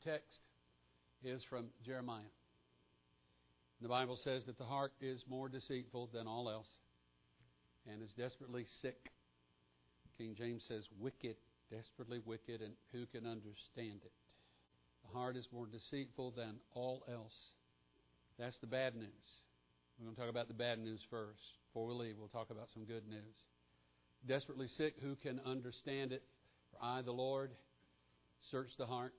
text is from Jeremiah. The Bible says that the heart is more deceitful than all else and is desperately sick. King James says wicked, desperately wicked, and who can understand it? The heart is more deceitful than all else. That's the bad news. We're going to talk about the bad news first. Before we leave, we'll talk about some good news. Desperately sick, who can understand it? For I, the Lord, search the heart.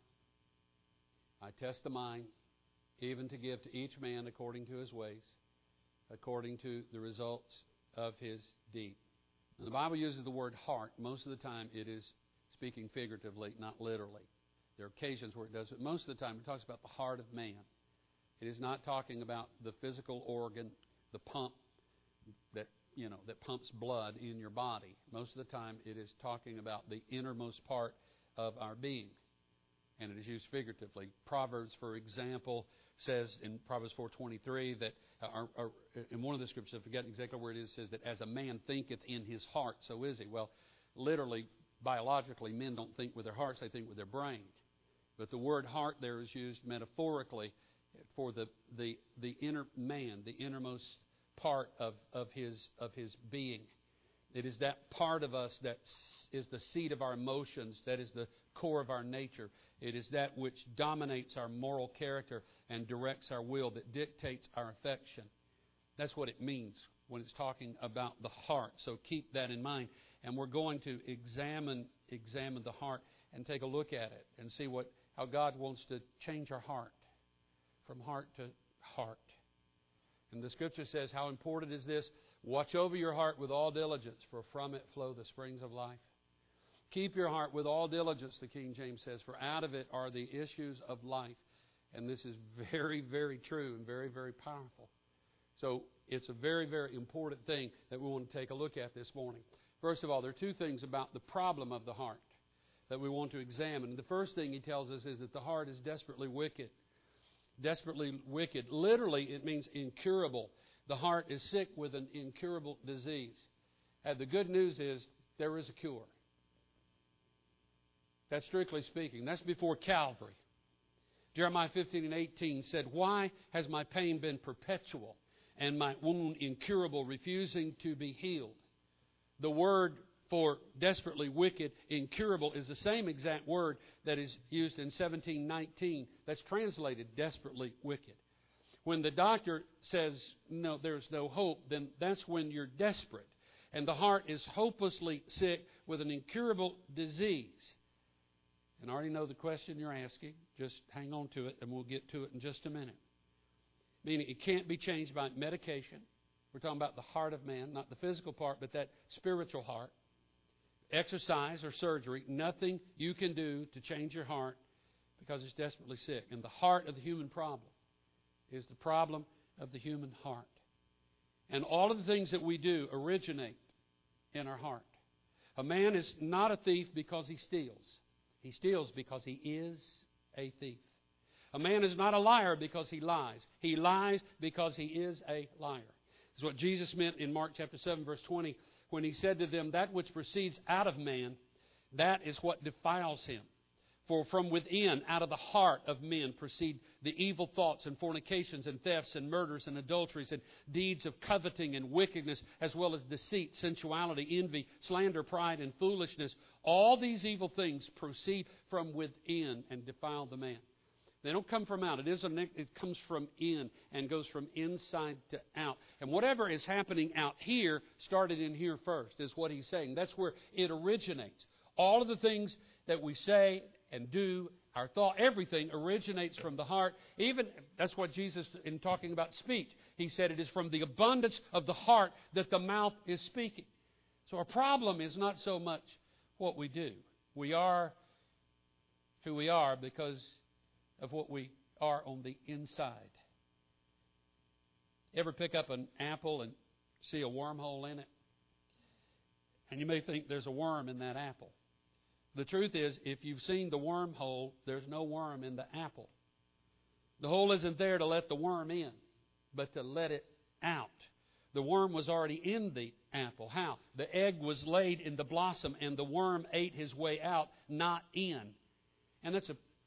I test the mind, even to give to each man according to his ways, according to the results of his deed. Now, the Bible uses the word heart. Most of the time it is speaking figuratively, not literally. There are occasions where it does, but most of the time it talks about the heart of man. It is not talking about the physical organ, the pump that pumps blood in your body. Most of the time it is talking about the innermost part of our being. And it is used figuratively. Proverbs, for example, says in Proverbs 4:23 that, in one of the scriptures, I forget exactly where it is, says that as a man thinketh in his heart, so is he. Well, literally, biologically, men don't think with their hearts, they think with their brain. But the word heart there is used metaphorically for the inner man, the innermost part of his being. It is that part of us that is the seat of our emotions, that is the core of our nature. It is that which dominates our moral character and directs our will, that dictates our affection. That's what it means when it's talking about the heart. So keep that in mind. And we're going to examine the heart and take a look at it and see how God wants to change our heart from heart to heart. And the Scripture says, how important is this? Watch over your heart with all diligence, for from it flow the springs of life. Keep your heart with all diligence, the King James says, for out of it are the issues of life. And this is very, very true and very, very powerful. So it's a very, very important thing that we want to take a look at this morning. First of all, there are two things about the problem of the heart that we want to examine. The first thing he tells us is that the heart is desperately wicked. Desperately wicked. Literally, it means incurable. The heart is sick with an incurable disease. And the good news is there is a cure. That's strictly speaking. That's before Calvary. Jeremiah 15:18 said, why has my pain been perpetual and my wound incurable, refusing to be healed? The word for desperately wicked, incurable, is the same exact word that is used in 17:19. That's translated desperately wicked. When the doctor says, no, there's no hope, then that's when you're desperate. And the heart is hopelessly sick with an incurable disease. And I already know the question you're asking. Just hang on to it and we'll get to it in just a minute. Meaning it can't be changed by medication. We're talking about the heart of man, not the physical part, but that spiritual heart. Exercise or surgery, nothing you can do to change your heart because it's desperately sick. And the heart of the human problem is the problem of the human heart. And all of the things that we do originate in our heart. A man is not a thief because he steals. He steals because he is a thief. A man is not a liar because he lies. He lies because he is a liar. This is what Jesus meant in Mark chapter 7, verse 20, when he said to them, that which proceeds out of man, that is what defiles him. For from within, out of the heart of men, proceed the evil thoughts and fornications and thefts and murders and adulteries and deeds of coveting and wickedness, as well as deceit, sensuality, envy, slander, pride, and foolishness. All these evil things proceed from within and defile the man. They don't come from out. It comes from in and goes from inside to out. And whatever is happening out here started in here first, is what he's saying. That's where it originates. All of the things that we say and do, our thought, everything originates from the heart. Even, that's what Jesus, in talking about speech, he said it is from the abundance of the heart that the mouth is speaking. So our problem is not so much what we do. We are who we are because of what we are on the inside. Ever pick up an apple and see a wormhole in it? And you may think there's a worm in that apple. The truth is, if you've seen the wormhole, there's no worm in the apple. The hole isn't there to let the worm in, but to let it out. The worm was already in the apple. How? The egg was laid in the blossom and the worm ate his way out, not in. And that's a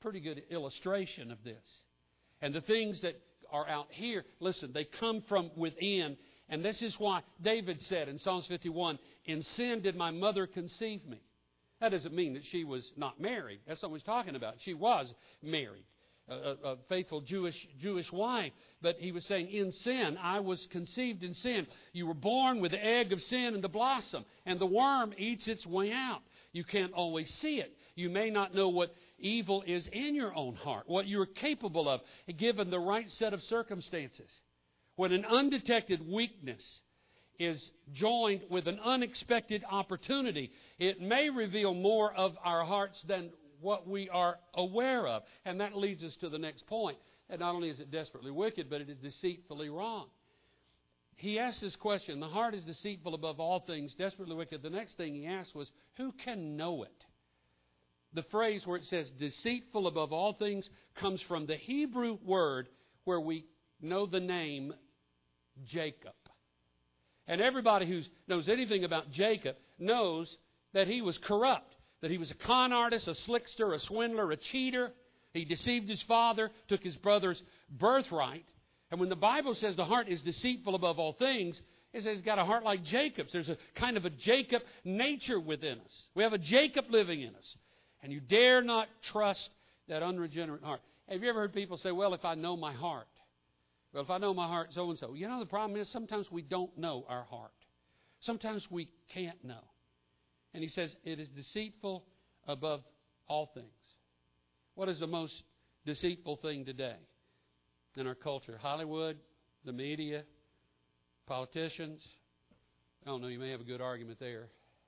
pretty good illustration of this. And the things that are out here, listen, they come from within. And this is why David said in Psalms 51, in sin did my mother conceive me. That doesn't mean that she was not married. That's not what he's talking about. She was married, a faithful Jewish wife. But he was saying, in sin, I was conceived in sin. You were born with the egg of sin and the blossom, and the worm eats its way out. You can't always see it. You may not know what evil is in your own heart, what you're capable of, given the right set of circumstances. When an undetected weakness is joined with an unexpected opportunity, it may reveal more of our hearts than what we are aware of. And that leads us to the next point. And not only is it desperately wicked, but it is deceitfully wrong. He asked this question, the heart is deceitful above all things, desperately wicked. The next thing he asked was, who can know it? The phrase where it says deceitful above all things comes from the Hebrew word where we know the name Jacob. And everybody who knows anything about Jacob knows that he was corrupt, that he was a con artist, a slickster, a swindler, a cheater. He deceived his father, took his brother's birthright. And when the Bible says the heart is deceitful above all things, it says it's got a heart like Jacob's. There's a kind of a Jacob nature within us. We have a Jacob living in us. And you dare not trust that unregenerate heart. Have you ever heard people say, well, if I know my heart, well, if I know my heart, so-and-so. You know, the problem is sometimes we don't know our heart. Sometimes we can't know. And he says it is deceitful above all things. What is the most deceitful thing today in our culture? Hollywood, the media, politicians. I don't know, you may have a good argument there.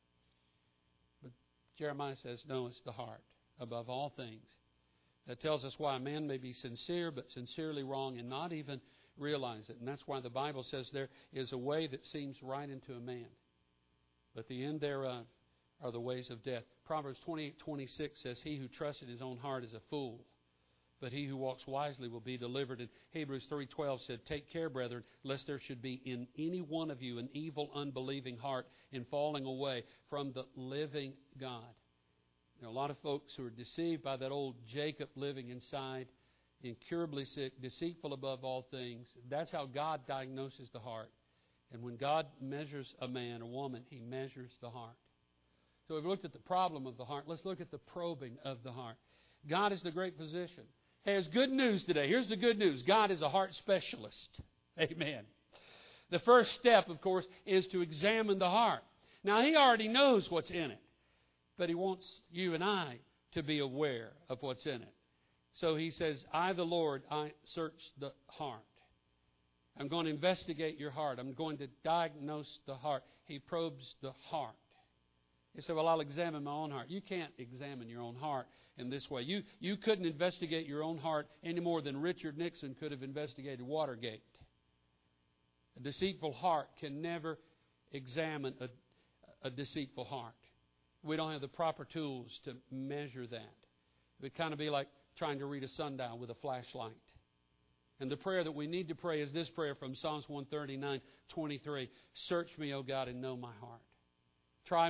But Jeremiah says, no, it's the heart above all things. That tells us why a man may be sincere, but sincerely wrong and not even realize it. And that's why the Bible says there is a way that seems right unto a man, but the end thereof are the ways of death. Proverbs 28:26 says, he who trusts in his own heart is a fool, but he who walks wisely will be delivered. And Hebrews 3:12 said, take care, brethren, lest there should be in any one of you an evil, unbelieving heart in falling away from the living God. There are a lot of folks who are deceived by that old Jacob living inside, incurably sick, deceitful above all things. That's how God diagnoses the heart. And when God measures a man or woman, He measures the heart. So we've looked at the problem of the heart. Let's look at the probing of the heart. God is the great physician. Hey, there's good news today. Here's the good news. God is a heart specialist. Amen. The first step, of course, is to examine the heart. Now, He already knows what's in it. But He wants you and I to be aware of what's in it. So He says, I, the Lord, I search the heart. I'm going to investigate your heart. I'm going to diagnose the heart. He probes the heart. He said, well, I'll examine my own heart. You can't examine your own heart in this way. You couldn't investigate your own heart any more than Richard Nixon could have investigated Watergate. A deceitful heart can never examine a deceitful heart. We don't have the proper tools to measure that. It would kind of be like trying to read a sundial with a flashlight. And the prayer that we need to pray is this prayer from Psalms 139:23. Search me, O God, and know my heart. Try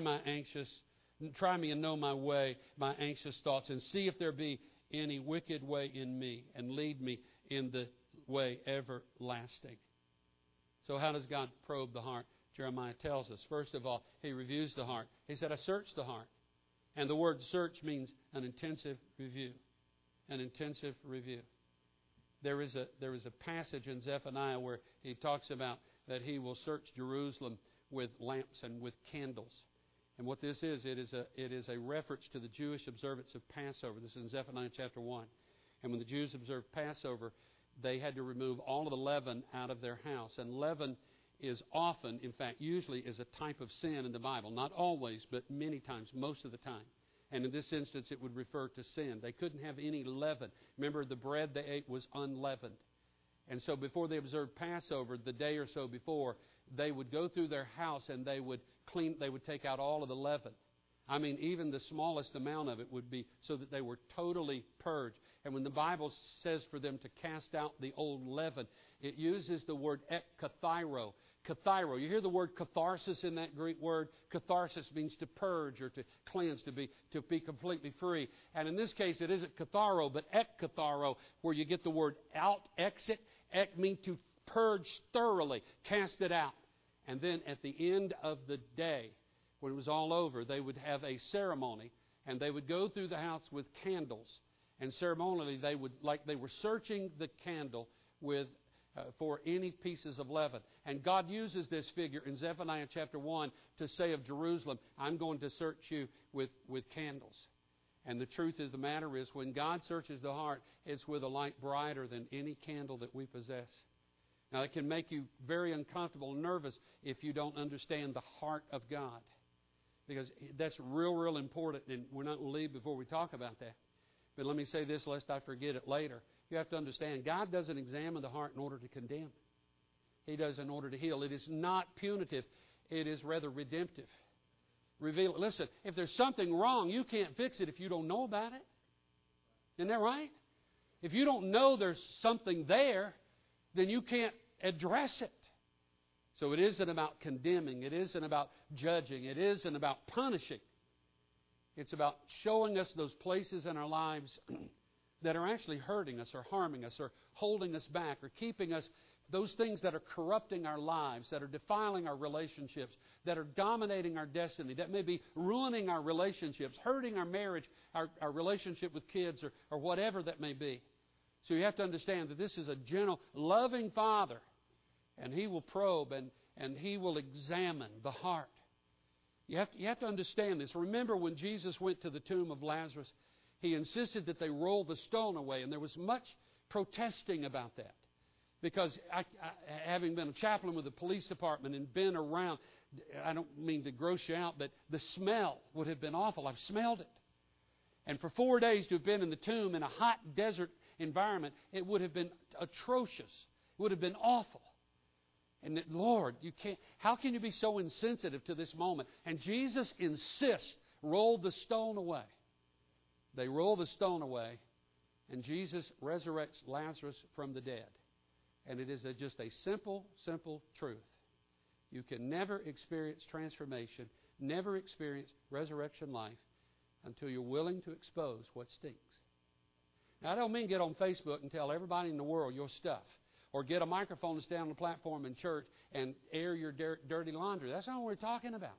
me and know my way, my anxious thoughts, and see if there be any wicked way in me, and lead me in the way everlasting. So how does God probe the heart? Jeremiah tells us. First of all, He reviews the heart. He said, I search the heart. And the word search means an intensive review. An intensive review. There is a passage in Zephaniah where he talks about that He will search Jerusalem with lamps and with candles. And what this is, it is a reference to the Jewish observance of Passover. This is in Zephaniah chapter 1. And when the Jews observed Passover, they had to remove all of the leaven out of their house. And leaven is often, in fact, usually is a type of sin in the Bible. Not always, but many times, most of the time. And in this instance, it would refer to sin. They couldn't have any leaven. Remember, the bread they ate was unleavened. And so before they observed Passover, the day or so before, they would go through their house and they would take out all of the leaven. I mean, even the smallest amount of it would be so that they were totally purged. And when the Bible says for them to cast out the old leaven, it uses the word ekkathairo, kathairo. You hear the word catharsis in that Greek word? Catharsis means to purge or to cleanse, to be completely free. And in this case, it isn't katharo, but ekkatharo, where you get the word out, exit. Ek means to purge thoroughly, cast it out. And then at the end of the day, when it was all over, they would have a ceremony, and they would go through the house with candles. And ceremonially, they would, like they were searching the candle with for any pieces of leaven. And God uses this figure in Zephaniah chapter 1 to say of Jerusalem, I'm going to search you with candles. And the truth of the matter is, when God searches the heart, it's with a light brighter than any candle that we possess. Now, it can make you very uncomfortable and nervous if you don't understand the heart of God. Because that's real important, and we're not going to leave before we talk about that. But let me say this, lest I forget it later. You have to understand, God doesn't examine the heart in order to condemn. He does in order to heal. It is not punitive. It is rather redemptive. Reveal it. Listen, if there's something wrong, you can't fix it if you don't know about it. Isn't that right? If you don't know there's something there, then you can't address it. So it isn't about condemning. It isn't about judging. It isn't about punishing. It's about showing us those places in our lives that are actually hurting us or harming us or holding us back or keeping us, those things that are corrupting our lives, that are defiling our relationships, that are dominating our destiny, that may be ruining our relationships, hurting our marriage, our relationship with kids, or whatever that may be. So you have to understand that this is a gentle, loving Father, and He will probe and He will examine the heart. You have to understand this. Remember when Jesus went to the tomb of Lazarus, He insisted that they roll the stone away, and there was much protesting about that. Because having been a chaplain with the police department and been around, I don't mean to gross you out, but the smell would have been awful. I've smelled it. And for 4 days to have been in the tomb in a hot desert environment, it would have been atrocious. It would have been awful. And that, Lord, you can't. How can you be so insensitive to this moment? And Jesus insists, roll the stone away. They roll the stone away, and Jesus resurrects Lazarus from the dead. And it is just a simple truth. You can never experience transformation, never experience resurrection life until you're willing to expose what stinks. Now, I don't mean get on Facebook and tell everybody in the world your stuff, or get a microphone and stand on the platform in church and air your dirty laundry. That's not what we're talking about.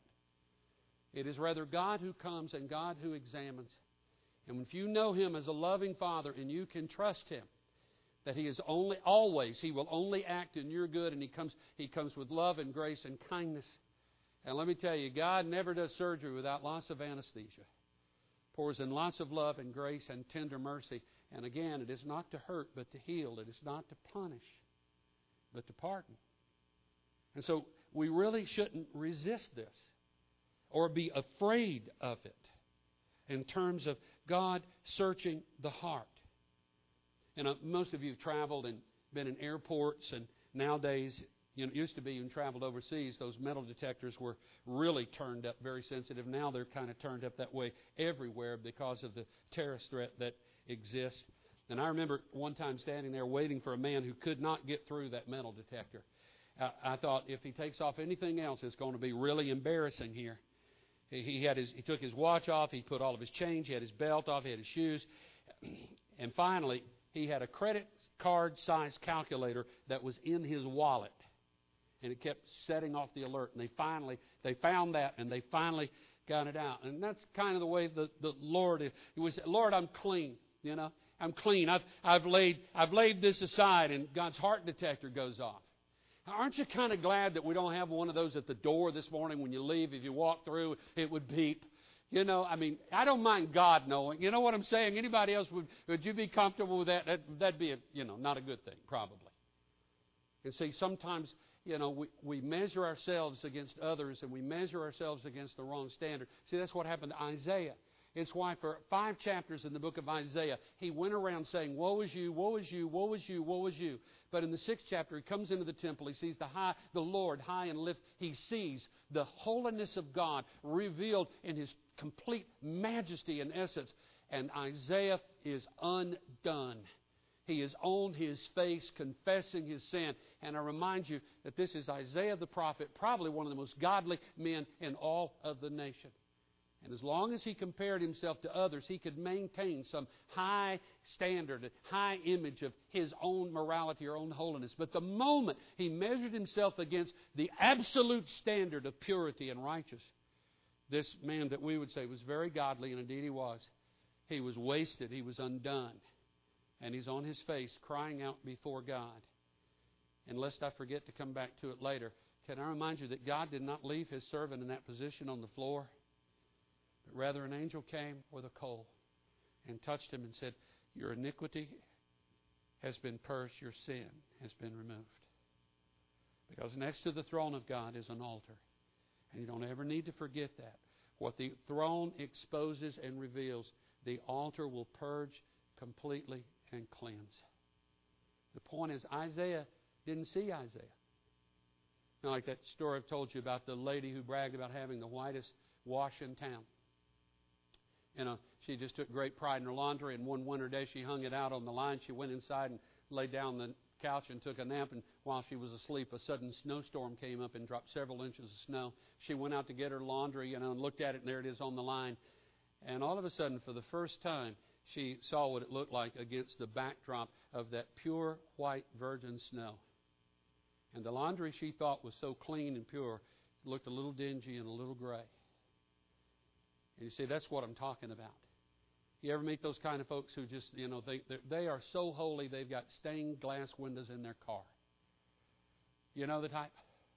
It is rather God who comes and God who examines. And if you know Him as a loving Father and you can trust Him, that He is He will only act in your good, and He comes with love and grace and kindness. And let me tell you, God never does surgery without lots of anesthesia. Pours in lots of love and grace and tender mercy. And again, it is not to hurt, but to heal. It is not to punish, but to pardon. And so we really shouldn't resist this or be afraid of it in terms of God searching the heart. And most of you have traveled and been in airports, and nowadays, it used to be when you traveled overseas, those metal detectors were really turned up, very sensitive. Now they're kind of turned up that way everywhere because of the terrorist threat that exists. And I remember one time standing there waiting for a man who could not get through that metal detector. I thought, if he takes off anything else, it's going to be really embarrassing here. He took his watch off, he put all of his change, he had his belt off, he had his shoes, and finally he had a credit card size calculator that was in his wallet, and it kept setting off the alert. And they found that, and they finally got it out. And that's kind of the way the Lord is. He would say, Lord, I'm clean. I'm clean. I've laid this aside, and God's heart detector goes off. Aren't you kind of glad that we don't have one of those at the door this morning when you leave? If you walk through, it would beep. I don't mind God knowing. You know what I'm saying? Anybody else, would you be comfortable with that? That'd be, not a good thing, probably. And see, sometimes, we measure ourselves against others, and we measure ourselves against the wrong standard. See, that's what happened to Isaiah. It's why for 5 chapters in the book of Isaiah, he went around saying, woe is you, woe is you, woe is you, woe is you. But in the 6th chapter, he comes into the temple. He sees the Lord high and lift. He sees the holiness of God revealed in His complete majesty and essence. And Isaiah is undone. He is on his face confessing his sin. And I remind you that this is Isaiah the prophet, probably one of the most godly men in all of the nation. And as long as he compared himself to others, he could maintain some high standard, high image of his own morality or own holiness. But the moment he measured himself against the absolute standard of purity and righteousness, this man that we would say was very godly, and indeed he was wasted, he was undone. And he's on his face crying out before God. And lest I forget to come back to it later, can I remind you that God did not leave his servant in that position on the floor? But rather an angel came with a coal and touched him and said, your iniquity has been purged, your sin has been removed. Because next to the throne of God is an altar. And you don't ever need to forget that. What the throne exposes and reveals, the altar will purge completely and cleanse. The point is, Isaiah didn't see Isaiah. Now, like that story I've told you about the lady who bragged about having the whitest wash in town. She just took great pride in her laundry, and one winter day she hung it out on the line. She went inside and laid down on the couch and took a nap, and while she was asleep, a sudden snowstorm came up and dropped several inches of snow. She went out to get her laundry, and looked at it, and there it is on the line. And all of a sudden, for the first time, she saw what it looked like against the backdrop of that pure white virgin snow. And the laundry she thought was so clean and pure looked a little dingy and a little gray. And you see, that's what I'm talking about. You ever meet those kind of folks who just, they are so holy they've got stained glass windows in their car? You know the type?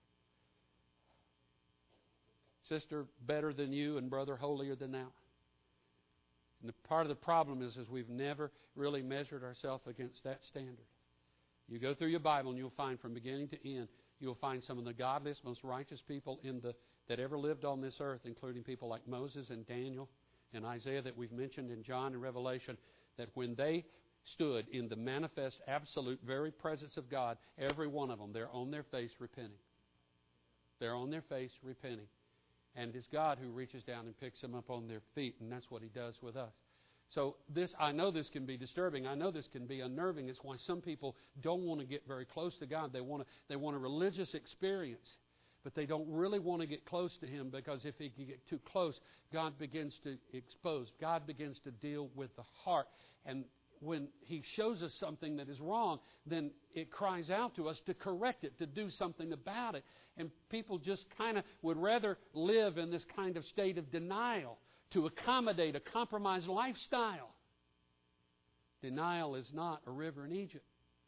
Sister better than you and brother holier than thou. And part of the problem is we've never really measured ourselves against that standard. You go through your Bible and you'll find from beginning to end, you'll find some of the godliest, most righteous people that ever lived on this earth, including people like Moses and Daniel and Isaiah that we've mentioned in John and Revelation, that when they stood in the manifest, absolute, very presence of God, every one of them, they're on their face repenting. They're on their face repenting. And it is God who reaches down and picks them up on their feet, and that's what He does with us. So I know this can be disturbing. I know this can be unnerving. It's why some people don't want to get very close to God. They want a religious experience, but they don't really want to get close to Him, because if He can get too close, God begins to expose. God begins to deal with the heart. And when He shows us something that is wrong, then it cries out to us to correct it, to do something about it. And people just kind of would rather live in this kind of state of denial to accommodate a compromised lifestyle. Denial is not a river in Egypt.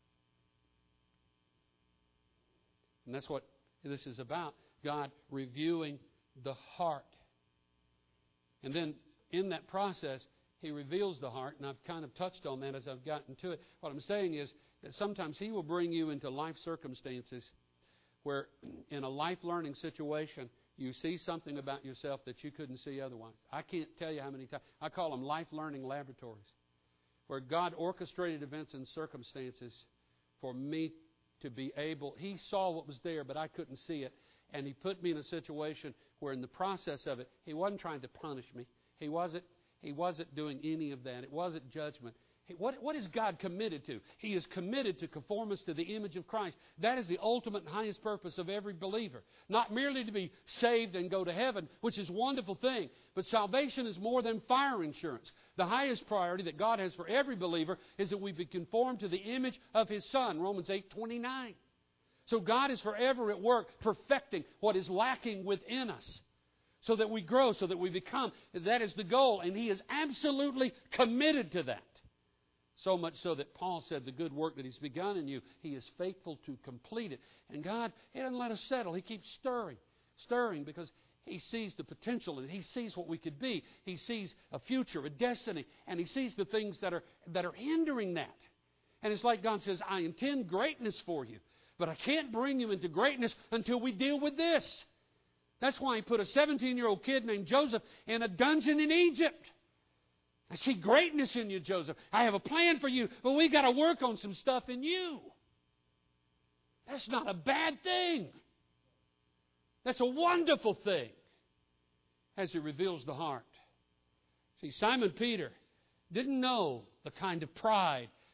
And that's what this is about. God reviewing the heart. And then in that process, He reveals the heart, and I've kind of touched on that as I've gotten to it. What I'm saying is that sometimes He will bring you into life circumstances where in a life learning situation, you see something about yourself that you couldn't see otherwise. I can't tell you how many times. I call them life learning laboratories, where God orchestrated events and circumstances for me to be able. He saw what was there, but I couldn't see it. And He put me in a situation where in the process of it, He wasn't trying to punish me. He wasn't doing any of that. It wasn't judgment. What is God committed to? He is committed to conform us to the image of Christ. That is the ultimate and highest purpose of every believer. Not merely to be saved and go to heaven, which is a wonderful thing, but salvation is more than fire insurance. The highest priority that God has for every believer is that we be conformed to the image of His Son, Romans 8:29. So God is forever at work perfecting what is lacking within us, so that we grow, so that we become. That is the goal, and He is absolutely committed to that. So much so that Paul said the good work that He's begun in you, He is faithful to complete it. And God, He doesn't let us settle. He keeps stirring, because He sees the potential, and He sees what we could be. He sees a future, a destiny, and He sees the things that are hindering that. And it's like God says, I intend greatness for you, but I can't bring you into greatness until we deal with this. That's why He put a 17-year-old kid named Joseph in a dungeon in Egypt. I see greatness in you, Joseph. I have a plan for you, but we've got to work on some stuff in you. That's not a bad thing. That's a wonderful thing as He reveals the heart. See, Simon Peter didn't know the kind of pride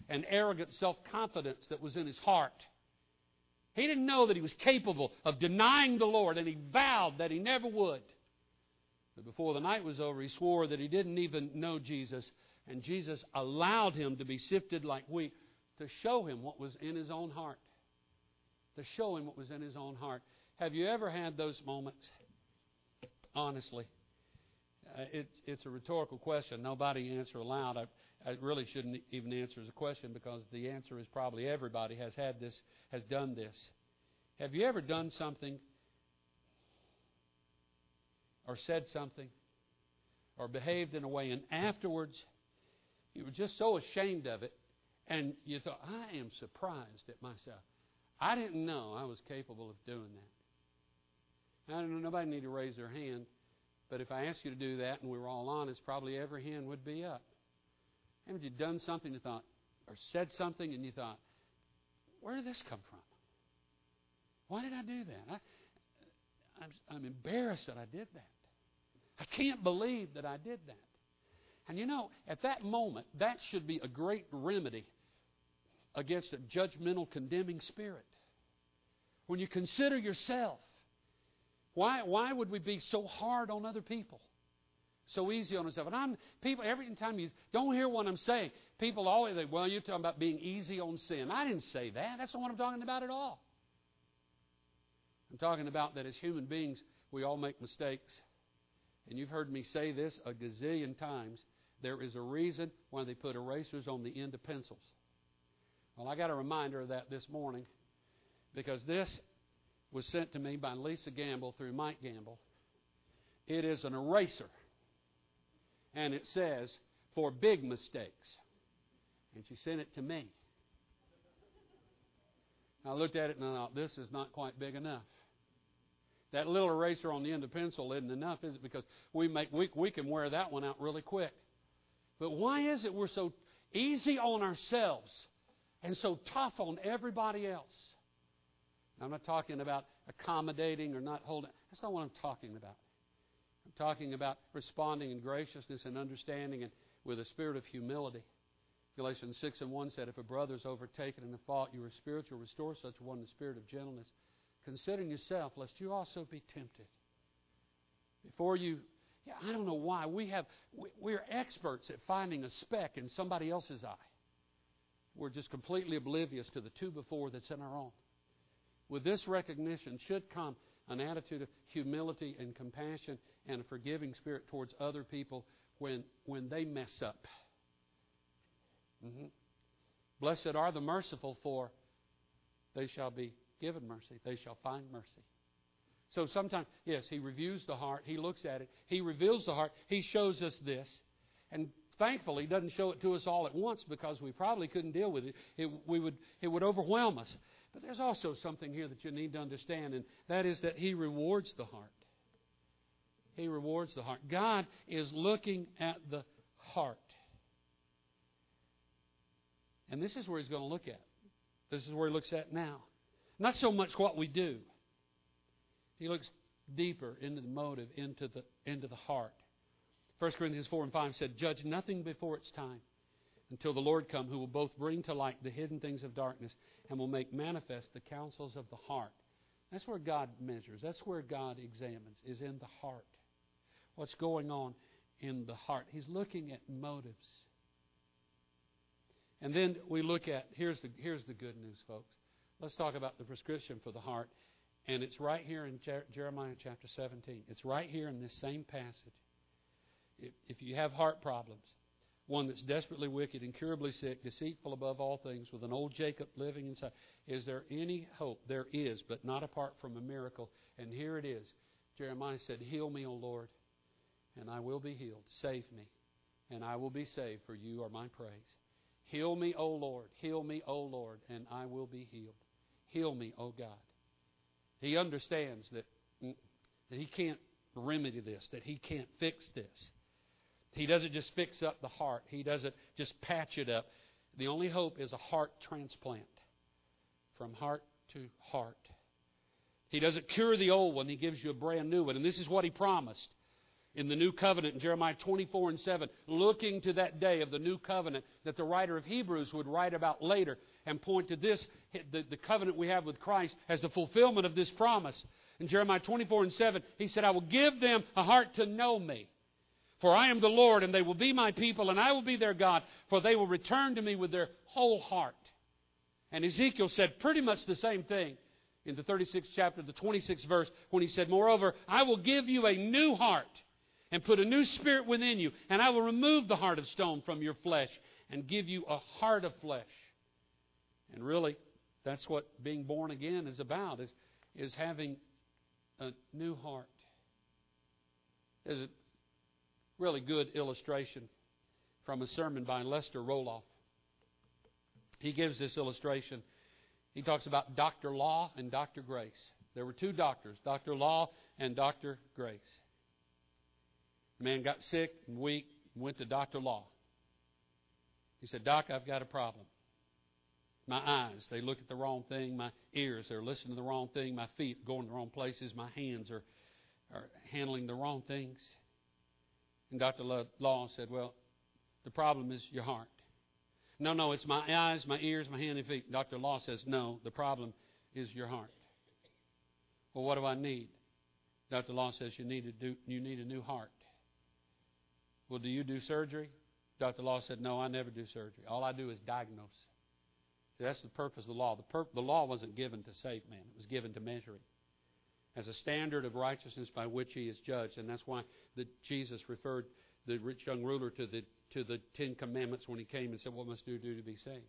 and arrogant self-confidence that was in his heart. He didn't know that he was capable of denying the Lord, and he vowed that he never would. But before the night was over, he swore that he didn't even know Jesus, and Jesus allowed him to be sifted like wheat to show him what was in his own heart. To show him what was in his own heart. Have you ever had those moments? Honestly. It's a rhetorical question. Nobody answer aloud. I really shouldn't even answer as a question, because the answer is probably everybody has had this, has done this. Have you ever done something or said something or behaved in a way, and afterwards you were just so ashamed of it, and you thought, I am surprised at myself. I didn't know I was capable of doing that. I don't know, nobody need to raise their hand, but if I asked you to do that and we were all honest, probably every hand would be up. Haven't you done something you thought, or said something and you thought, where did this come from? Why did I do that? I'm embarrassed that I did that. I can't believe that I did that. And you know, at that moment, that should be a great remedy against a judgmental, condemning spirit. When you consider yourself, why would we be so hard on other people? So easy on ourselves. And people, every time you don't hear what I'm saying, people always think, well, you're talking about being easy on sin. I didn't say that. That's not what I'm talking about at all. I'm talking about that as human beings, we all make mistakes. And you've heard me say this a gazillion times. There is a reason why they put erasers on the end of pencils. Well, I got a reminder of that this morning, because this was sent to me by Lisa Gamble through Mike Gamble. It is an eraser. And it says, for big mistakes. And she sent it to me. I looked at it and I thought, this is not quite big enough. That little eraser on the end of the pencil isn't enough, is it? Because we can wear that one out really quick. But why is it we're so easy on ourselves and so tough on everybody else? I'm not talking about accommodating or not holding. That's not what I'm talking about. I'm talking about responding in graciousness and understanding and with a spirit of humility. Galatians 6:1 said, if a brother is overtaken in a fault, you are spiritual, restore such one in the spirit of gentleness, considering yourself, lest you also be tempted. Before you, I don't know why, we're experts at finding a speck in somebody else's eye. We're just completely oblivious to the two before that's in our own. With this recognition should come an attitude of humility and compassion and a forgiving spirit towards other people when they mess up. Mm-hmm. Blessed are the merciful, for they shall be given mercy. They shall find mercy. So sometimes, yes, He reviews the heart. He looks at it. He reveals the heart. He shows us this. And thankfully, He doesn't show it to us all at once, because we probably couldn't deal with it. It would overwhelm us. But there's also something here that you need to understand, and that is that He rewards the heart. He rewards the heart. God is looking at the heart. And this is where He's going to look at. This is where He looks at now. Not so much what we do. He looks deeper into the motive, into the heart. 1 Corinthians 4:5 said, judge nothing before its time, until the Lord come, who will both bring to light the hidden things of darkness and will make manifest the counsels of the heart. That's where God measures. That's where God examines, is in the heart. What's going on in the heart. He's looking at motives. And then we look at, here's the good news, folks. Let's talk about the prescription for the heart. And it's right here in Jeremiah chapter 17. It's right here in this same passage. If you have heart problems, one that's desperately wicked, incurably sick, deceitful above all things, with an old Jacob living inside, is there any hope? There is, but not apart from a miracle. And here it is. Jeremiah said, heal me, O Lord, and I will be healed. Save me, and I will be saved, for you are my praise. Heal me, O Lord. Heal me, O Lord, and I will be healed. Heal me, O God. He understands that He can't remedy this, that He can't fix this. He doesn't just fix up the heart. He doesn't just patch it up. The only hope is a heart transplant from heart to heart. He doesn't cure the old one. He gives you a brand new one. And this is what He promised. in the new covenant in Jeremiah 24:7, looking to that day of the new covenant that the writer of Hebrews would write about later and point to this, the covenant we have with Christ, as the fulfillment of this promise. In Jeremiah 24:7, He said, I will give them a heart to know me. For I am the Lord, and they will be my people, and I will be their God, for they will return to me with their whole heart. And Ezekiel said pretty much the same thing in the 36th chapter, the 26th verse, when he said, Moreover, I will give you a new heart, and put a new spirit within you, and I will remove the heart of stone from your flesh, and give you a heart of flesh. And really, that's what being born again is about, is having a new heart. There's a really good illustration from a sermon by Lester Roloff. He gives this illustration. He talks about Dr. Law and Dr. Grace. There were two doctors, Dr. Law and Dr. Grace. The man got sick and weak and went to Dr. Law. He said, Doc, I've got a problem. My eyes, they look at the wrong thing. My ears, they're listening to the wrong thing. My feet going the wrong places. My hands are handling the wrong things. And Dr. Law said, well, the problem is your heart. No, it's my eyes, my ears, my hands and feet. Dr. Law says, no, the problem is your heart. Well, what do I need? Dr. Law says you need a new heart. Well, do you do surgery? Dr. Law said, no, I never do surgery. All I do is diagnose. See, that's the purpose of the law. The law wasn't given to save man. It was given to measure him as a standard of righteousness by which he is judged. And that's why Jesus referred the rich young ruler to the Ten Commandments when he came and said, what must you do to be saved?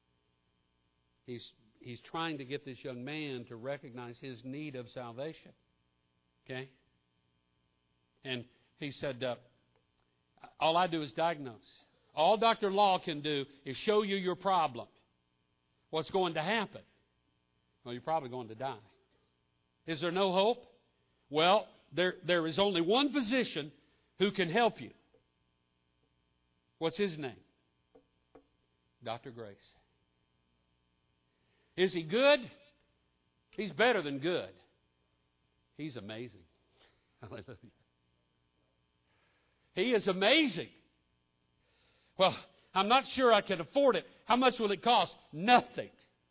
He's trying to get this young man to recognize his need of salvation. Okay? And he said, all I do is diagnose. All Dr. Law can do is show you your problem. What's going to happen? Well, you're probably going to die. Is there no hope? Well, there is only one physician who can help you. What's his name? Dr. Grace. Is he good? He's better than good. He's amazing. Hallelujah. He is amazing. Well, I'm not sure I can afford it. How much will it cost? Nothing.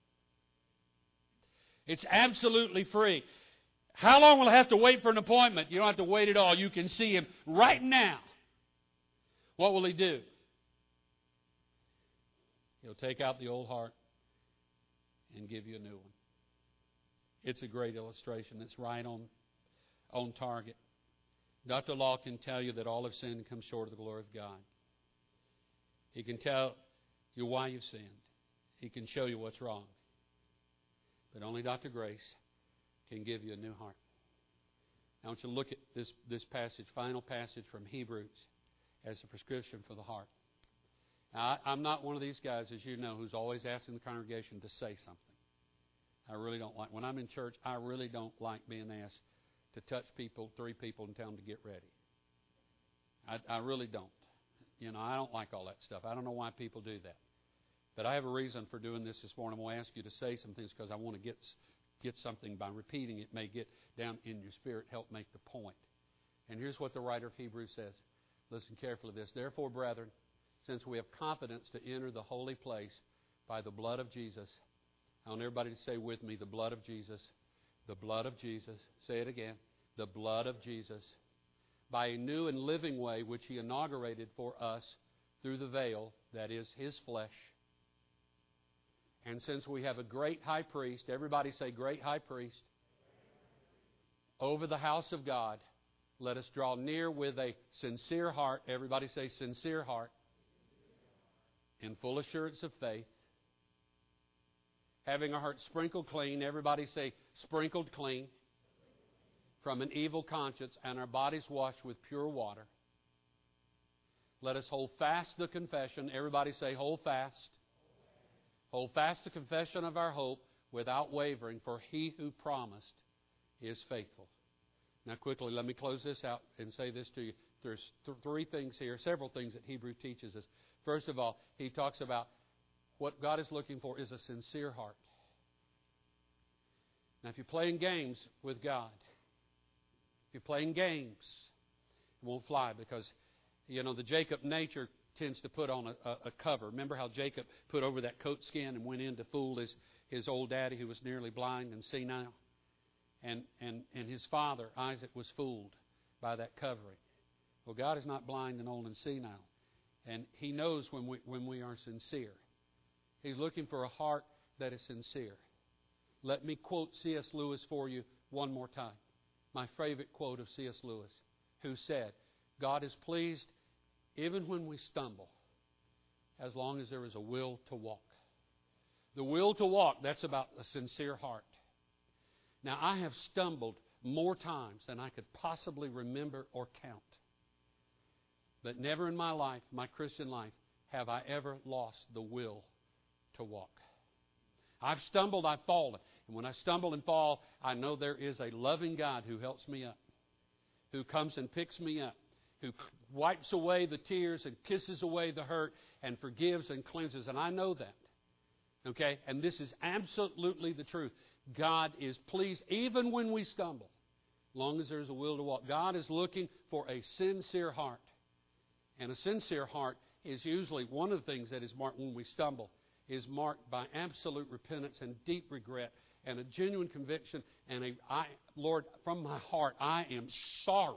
It's absolutely free. How long will I have to wait for an appointment? You don't have to wait at all. You can see him right now. What will he do? He'll take out the old heart and give you a new one. It's a great illustration. It's right on target. Dr. Law can tell you that all have sinned and come short of the glory of God. He can tell you why you've sinned. He can show you what's wrong. But only Dr. Grace can give you a new heart. I want you to look at this passage, final passage from Hebrews, as a prescription for the heart. Now, I'm not one of these guys, as you know, who's always asking the congregation to say something. I really don't like, when I'm in church, I really don't like being asked to touch three people, and tell them to get ready. I really don't. I don't like all that stuff. I don't know why people do that. But I have a reason for doing this morning. I'm going to ask you to say some things because I want to get something by repeating it may get down in your spirit, help make the point. And here's what the writer of Hebrews says. Listen carefully to this. Therefore, brethren, since we have confidence to enter the holy place by the blood of Jesus, I want everybody to say with me, the blood of Jesus. The blood of Jesus. Say it again. The blood of Jesus. By a new and living way which He inaugurated for us through the veil, that is His flesh. And since we have a great high priest, everybody say great high priest, over the house of God, let us draw near with a sincere heart. Everybody say sincere heart. In full assurance of faith. Having our hearts sprinkled clean. Everybody say sprinkled clean. From an evil conscience, and our bodies washed with pure water. Let us hold fast the confession. Everybody say hold fast. Hold fast the confession of our hope without wavering, for He who promised is faithful. Now quickly, let me close this out and say this to you. There's three things here, several things that Hebrew teaches us. First of all, he talks about what God is looking for is a sincere heart. Now if you're playing games with God, if you're playing games, It won't fly because, the Jacob nature tends to put on a cover. Remember how Jacob put over that coat skin and went in to fool his old daddy who was nearly blind and senile? And his father, Isaac, was fooled by that covering. Well, God is not blind and old and senile. And He knows when we are sincere. He's looking for a heart that is sincere. Let me quote C.S. Lewis for you one more time. My favorite quote of C.S. Lewis, who said, God is pleased even when we stumble, as long as there is a will to walk. The will to walk, that's about a sincere heart. Now, I have stumbled more times than I could possibly remember or count. But never in my life, my Christian life, have I ever lost the will to walk. I've stumbled, I've fallen. And when I stumble and fall, I know there is a loving God who helps me up, who comes and picks me up, who wipes away the tears and kisses away the hurt and forgives and cleanses. And I know that. Okay? And this is absolutely the truth. God is pleased even when we stumble, as long as there's a will to walk. God is looking for a sincere heart. And a sincere heart is usually one of the things that is marked when we stumble, is marked by absolute repentance and deep regret and a genuine conviction and Lord, from my heart, I am sorry.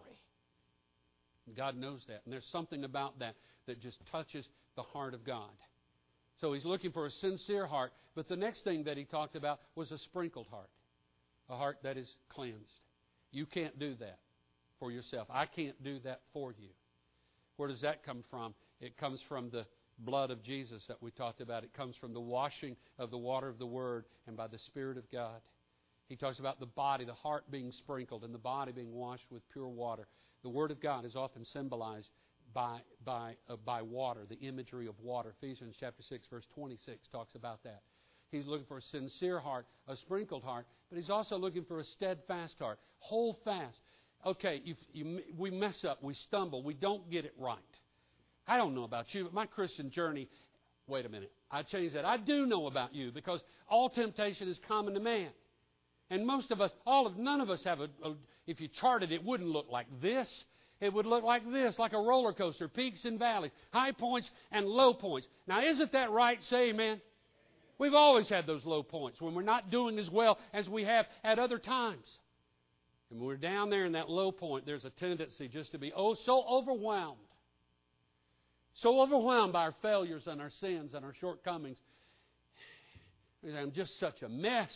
God knows that. And there's something about that just touches the heart of God. So He's looking for a sincere heart. But the next thing that He talked about was a sprinkled heart. A heart that is cleansed. You can't do that for yourself. I can't do that for you. Where does that come from? It comes from the blood of Jesus that we talked about. It comes from the washing of the water of the Word and by the Spirit of God. He talks about the body, the heart being sprinkled and the body being washed with pure water. The Word of God is often symbolized by water, the imagery of water. Ephesians chapter 6, verse 26 talks about that. He's looking for a sincere heart, a sprinkled heart, but He's also looking for a steadfast heart. Hold fast. Okay, we mess up, we stumble, we don't get it right. I don't know about you, but my Christian journey, wait a minute, I changed that. I do know about you because all temptation is common to man. And most of us, none of us have if you charted it, wouldn't look like this. It would look like this, like a roller coaster, peaks and valleys, high points and low points. Now, isn't that right? Say amen. We've always had those low points when we're not doing as well as we have at other times. And when we're down there in that low point, there's a tendency just to be so overwhelmed. So overwhelmed by our failures and our sins and our shortcomings. I'm just such a mess.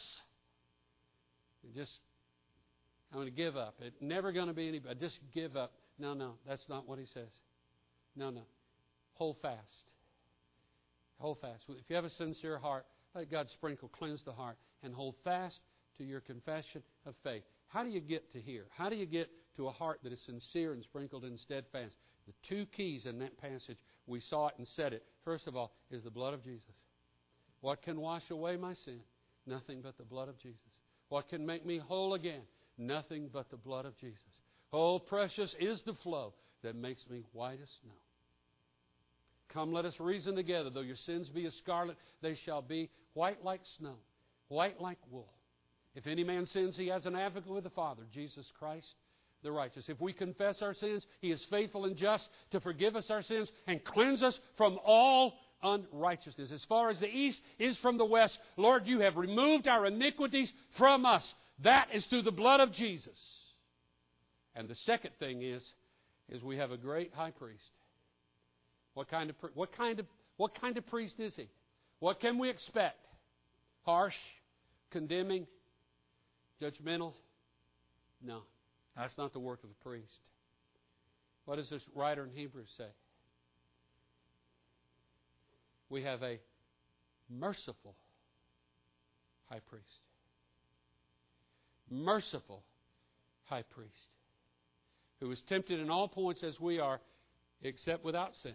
I'm going to give up. It's never going to be any better. Just give up. No, that's not what He says. No. Hold fast. Hold fast. If you have a sincere heart, let God sprinkle, cleanse the heart, and hold fast to your confession of faith. How do you get to here? How do you get to a heart that is sincere and sprinkled and steadfast? The two keys in that passage, we saw it and said it. First of all, is the blood of Jesus. What can wash away my sin? Nothing but the blood of Jesus. What can make me whole again? Nothing but the blood of Jesus. Oh, precious is the flow that makes me white as snow. Come, let us reason together. Though your sins be as scarlet, they shall be white like snow, white like wool. If any man sins, he has an advocate with the Father, Jesus Christ the righteous. If we confess our sins, He is faithful and just to forgive us our sins and cleanse us from all unrighteousness. As far as the east is from the west, Lord, You have removed our iniquities from us. That is through the blood of Jesus. And the second thing is we have a great high priest. What kind of priest is He? What can we expect? Harsh, condemning, judgmental? No, that's not the work of a priest. What does this writer in Hebrews say? We have a merciful high priest. Merciful high priest who is tempted in all points as we are, except without sin.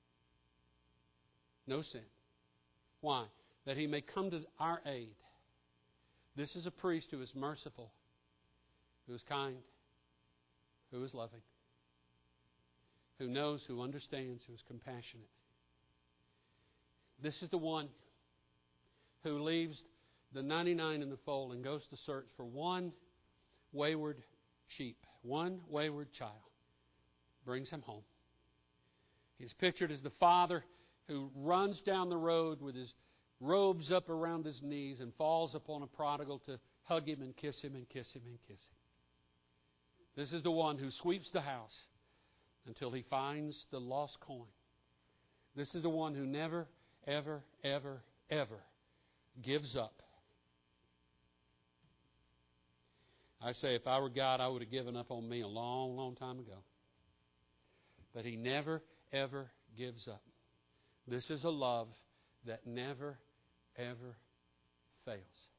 No sin. Why? That He may come to our aid. This is a priest who is merciful, who is kind, who is loving, who knows, who understands, who is compassionate. This is the one who leaves the 99 in the fold and goes to search for one wayward sheep, one wayward child. brings him home. He's pictured as the father who runs down the road with his robes up around his knees and falls upon a prodigal to hug him and kiss him and kiss him and kiss him. This is the one who sweeps the house until he finds the lost coin. This is the one who never, ever, ever, ever gives up. I say, if I were God, I would have given up on me a long, long time ago. But He never, ever gives up. This is a love that never, ever fails.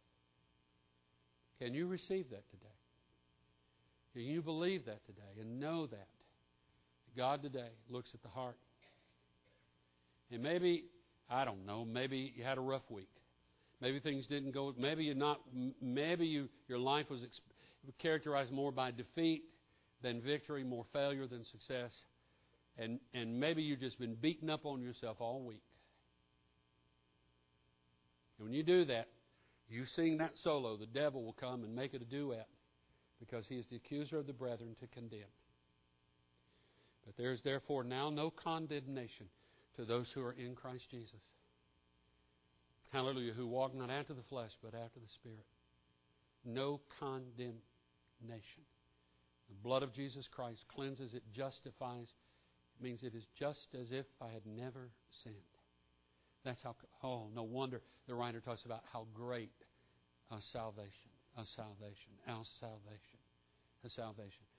Can you receive that today? Can you believe that today and know that? God today looks at the heart. And maybe, I don't know, maybe you had a rough week. Maybe things didn't go, your life was characterized more by defeat than victory, more failure than success. And maybe you've just been beaten up on yourself all week. And when you do that, you sing that solo, the devil will come and make it a duet because he is the accuser of the brethren to condemn. But there is therefore now no condemnation to those who are in Christ Jesus. Hallelujah, who walk not after the flesh, but after the Spirit. No condemnation. The blood of Jesus Christ cleanses, it justifies. It means it is just as if I had never sinned. That's how, no wonder the writer talks about how great a salvation.